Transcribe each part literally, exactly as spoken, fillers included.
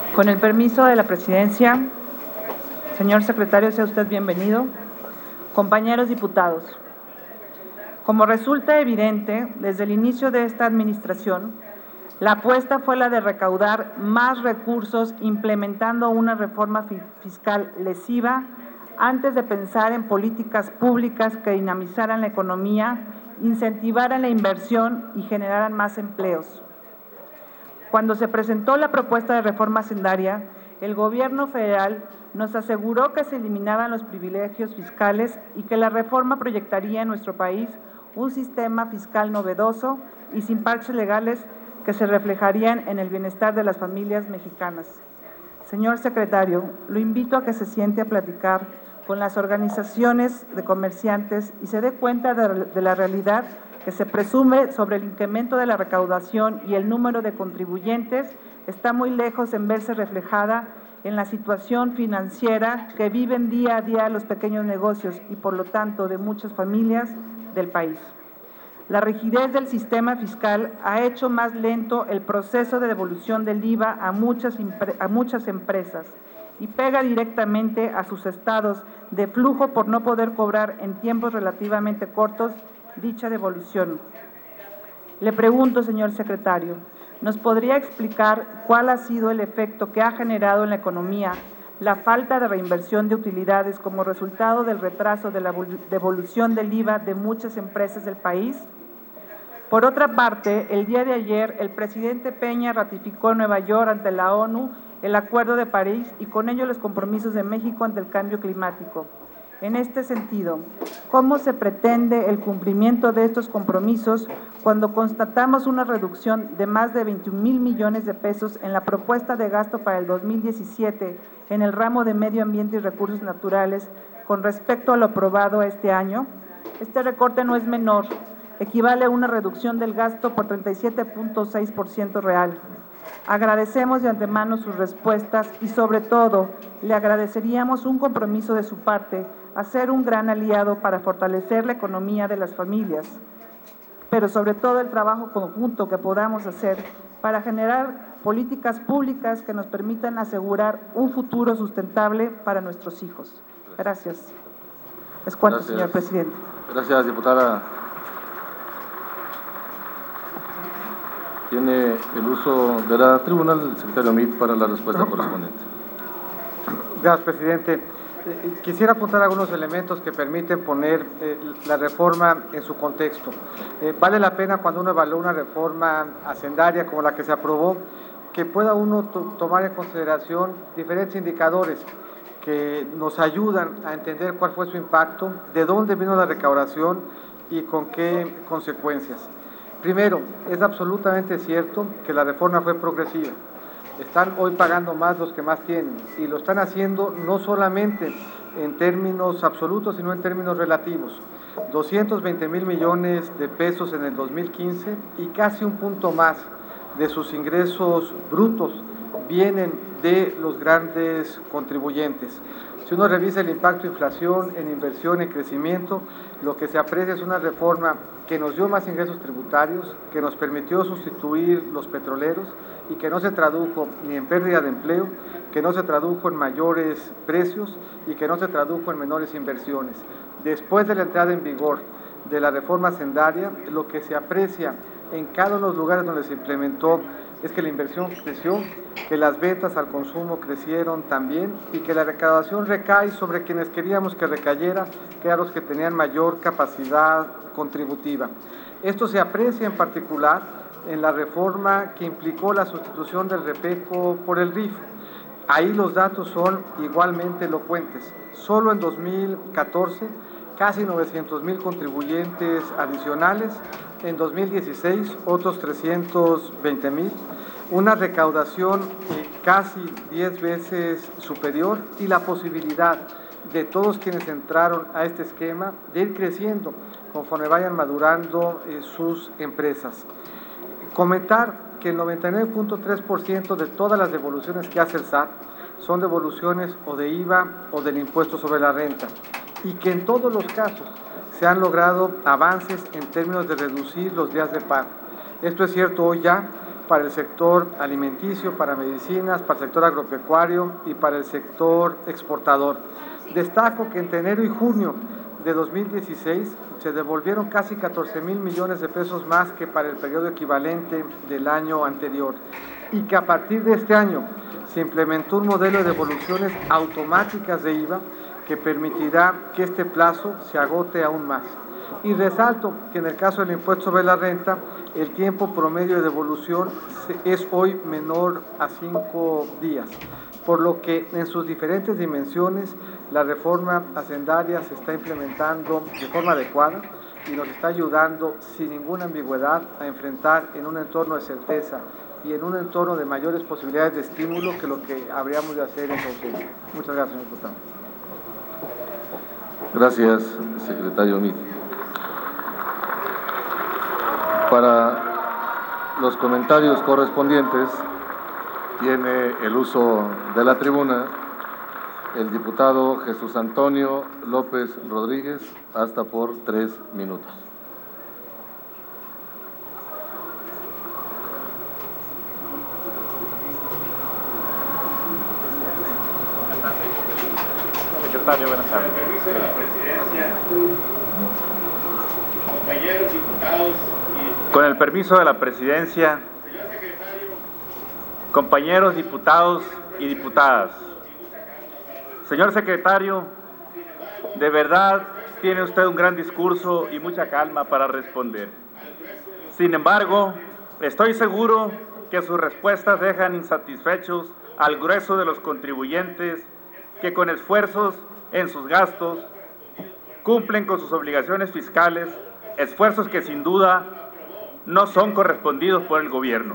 Con el permiso de la Presidencia, señor secretario, sea usted bienvenido. Compañeros diputados, como resulta evidente, desde el inicio de esta administración, la apuesta fue la de recaudar más recursos implementando una reforma fiscal lesiva antes de pensar en políticas públicas que dinamizaran la economía, incentivaran la inversión y generaran más empleos. Cuando se presentó la propuesta de reforma hacendaria, el Gobierno federal nos aseguró que se eliminaban los privilegios fiscales y que la reforma proyectaría en nuestro país un sistema fiscal novedoso y sin parches legales que se reflejarían en el bienestar de las familias mexicanas. Señor secretario, lo invito a que se siente a platicar con las organizaciones de comerciantes y se dé cuenta de, de la realidad que se presume sobre el incremento de la recaudación y el número de contribuyentes está muy lejos en verse reflejada en la situación financiera que viven día a día los pequeños negocios y por lo tanto de muchas familias del país. La rigidez del sistema fiscal ha hecho más lento el proceso de devolución del I V A a muchas, a muchas empresas y pega directamente a sus estados de flujo por no poder cobrar en tiempos relativamente cortos dicha devolución. Le pregunto, señor secretario, ¿nos podría explicar cuál ha sido el efecto que ha generado en la economía la falta de reinversión de utilidades como resultado del retraso de la devolución del I V A de muchas empresas del país? Por otra parte, el día de ayer, el presidente Peña ratificó en Nueva York ante la ONU el Acuerdo de París y con ello los compromisos de México ante el cambio climático. En este sentido, ¿cómo se pretende el cumplimiento de estos compromisos cuando constatamos una reducción de más de veintiún mil millones de pesos en la propuesta de gasto para el dos mil diecisiete en el ramo de medio ambiente y recursos naturales con respecto a lo aprobado este año? Este recorte no es menor, equivale a una reducción del gasto por treinta y siete punto seis por ciento real. Agradecemos de antemano sus respuestas y sobre todo le agradeceríamos un compromiso de su parte a ser un gran aliado para fortalecer la economía de las familias, pero sobre todo el trabajo conjunto que podamos hacer para generar políticas públicas que nos permitan asegurar un futuro sustentable para nuestros hijos. Gracias. Es cuanto, Gracias. Señor presidente. Gracias, diputada. Tiene el uso de la tribuna el secretario Meade para la respuesta correspondiente. Gracias, presidente. Eh, quisiera apuntar algunos elementos que permiten poner eh, la reforma en su contexto. Eh, vale la pena cuando uno evalúa una reforma hacendaria como la que se aprobó, que pueda uno to tomar en consideración diferentes indicadores que nos ayudan a entender cuál fue su impacto, de dónde vino la recaudación y con qué consecuencias. Primero, es absolutamente cierto que la reforma fue progresiva. Están hoy pagando más los que más tienen y lo están haciendo no solamente en términos absolutos, sino en términos relativos. doscientos veinte mil millones de pesos en el dos mil quince y casi un punto más de sus ingresos brutos vienen de los grandes contribuyentes. Si uno revisa el impacto de inflación en inversión, en crecimiento, lo que se aprecia es una reforma que nos dio más ingresos tributarios, que nos permitió sustituir los petroleros y que no se tradujo ni en pérdida de empleo, que no se tradujo en mayores precios y que no se tradujo en menores inversiones. Después de la entrada en vigor de la reforma hacendaria, lo que se aprecia en cada uno de los lugares donde se implementó es que la inversión creció, que las ventas al consumo crecieron también y que la recaudación recae sobre quienes queríamos que recayera, que eran los que tenían mayor capacidad contributiva. Esto se aprecia en particular en la reforma que implicó la sustitución del REPECO por el R I F. Ahí los datos son igualmente elocuentes. Solo en dos mil catorce, casi novecientos mil contribuyentes adicionales, en dos mil dieciséis otros trescientos veinte mil, una recaudación eh, casi diez veces superior y la posibilidad de todos quienes entraron a este esquema de ir creciendo conforme vayan madurando eh, sus empresas. Comentar que el noventa y nueve punto tres por ciento de todas las devoluciones que hace el S A T son devoluciones o de I V A o del impuesto sobre la renta y que en todos los casos se han logrado avances en términos de reducir los días de pago. Esto es cierto hoy ya para el sector alimenticio, para medicinas, para el sector agropecuario y para el sector exportador. Destaco que entre enero y junio de dos mil dieciséis se devolvieron casi catorce mil millones de pesos más que para el periodo equivalente del año anterior y que a partir de este año se implementó un modelo de devoluciones automáticas de I V A que permitirá que este plazo se agote aún más. Y resalto que en el caso del impuesto sobre la renta, el tiempo promedio de devolución es hoy menor a cinco días, por lo que en sus diferentes dimensiones la reforma hacendaria se está implementando de forma adecuada y nos está ayudando sin ninguna ambigüedad a enfrentar en un entorno de certeza y en un entorno de mayores posibilidades de estímulo que lo que habríamos de hacer en ausencia. Muchas gracias, señor diputado. Gracias, secretario Meade. Para los comentarios correspondientes tiene el uso de la tribuna el diputado Jesús Antonio López Rodríguez, hasta por tres minutos. Secretario, buenas tardes. Compañeros diputados y... Con el permiso de la presidencia, compañeros diputados y diputadas. Señor secretario, de verdad tiene usted un gran discurso y mucha calma para responder. Sin embargo, estoy seguro que sus respuestas dejan insatisfechos al grueso de los contribuyentes que con esfuerzos en sus gastos cumplen con sus obligaciones fiscales, esfuerzos que sin duda no son correspondidos por el gobierno.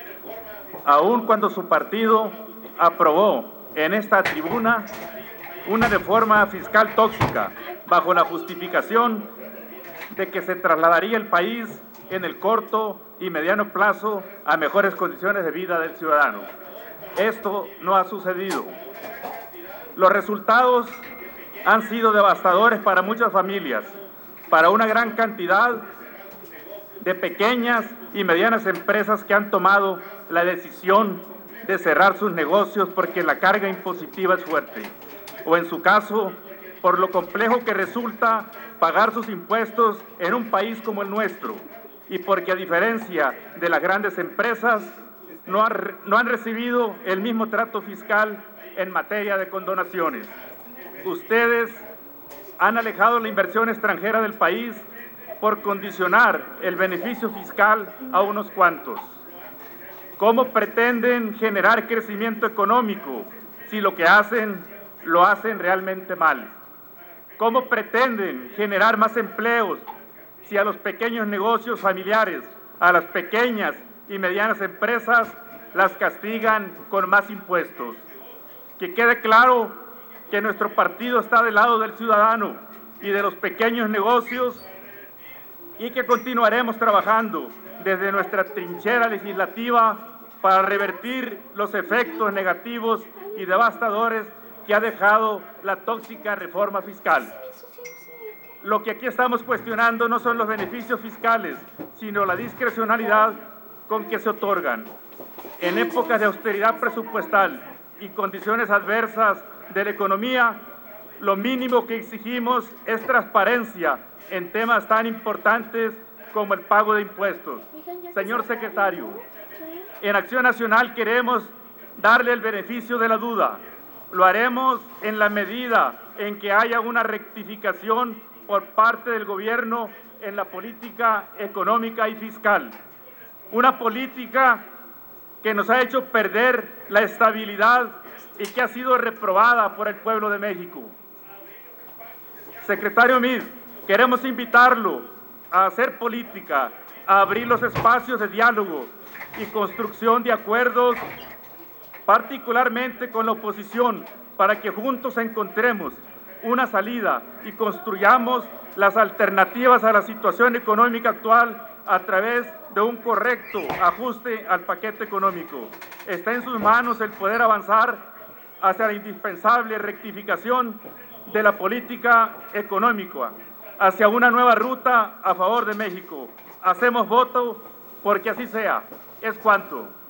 Aun cuando su partido aprobó en esta tribuna una reforma fiscal tóxica bajo la justificación de que se trasladaría el país en el corto y mediano plazo a mejores condiciones de vida del ciudadano. Esto no ha sucedido. Los resultados han sido devastadores para muchas familias, para una gran cantidad de pequeñas y medianas empresas que han tomado la decisión de cerrar sus negocios porque la carga impositiva es fuerte, o en su caso, por lo complejo que resulta pagar sus impuestos en un país como el nuestro, y porque a diferencia de las grandes empresas, no, ha, no han recibido el mismo trato fiscal en materia de condonaciones. Ustedes han alejado la inversión extranjera del país por condicionar el beneficio fiscal a unos cuantos. ¿Cómo pretenden generar crecimiento económico si lo que hacen lo hacen realmente mal? ¿Cómo pretenden generar más empleos si a los pequeños negocios familiares, a las pequeñas y medianas empresas, las castigan con más impuestos? Que quede claro que nuestro partido está del lado del ciudadano y de los pequeños negocios y que continuaremos trabajando desde nuestra trinchera legislativa para revertir los efectos negativos y devastadores que ha dejado la tóxica reforma fiscal. Lo que aquí estamos cuestionando no son los beneficios fiscales, sino la discrecionalidad con que se otorgan. En épocas de austeridad presupuestal y condiciones adversas de la economía, lo mínimo que exigimos es transparencia en temas tan importantes como el pago de impuestos. Señor secretario, en Acción Nacional queremos darle el beneficio de la duda. Lo haremos en la medida en que haya una rectificación por parte del gobierno en la política económica y fiscal. Una política que nos ha hecho perder la estabilidad y que ha sido reprobada por el pueblo de México. Secretario Meade, queremos invitarlo a hacer política, a abrir los espacios de diálogo y construcción de acuerdos, particularmente con la oposición, para que juntos encontremos una salida y construyamos las alternativas a la situación económica actual a través de un correcto ajuste al paquete económico. Está en sus manos el poder avanzar hacia la indispensable rectificación de la política económica, hacia una nueva ruta a favor de México. Hacemos voto porque así sea. es cuanto.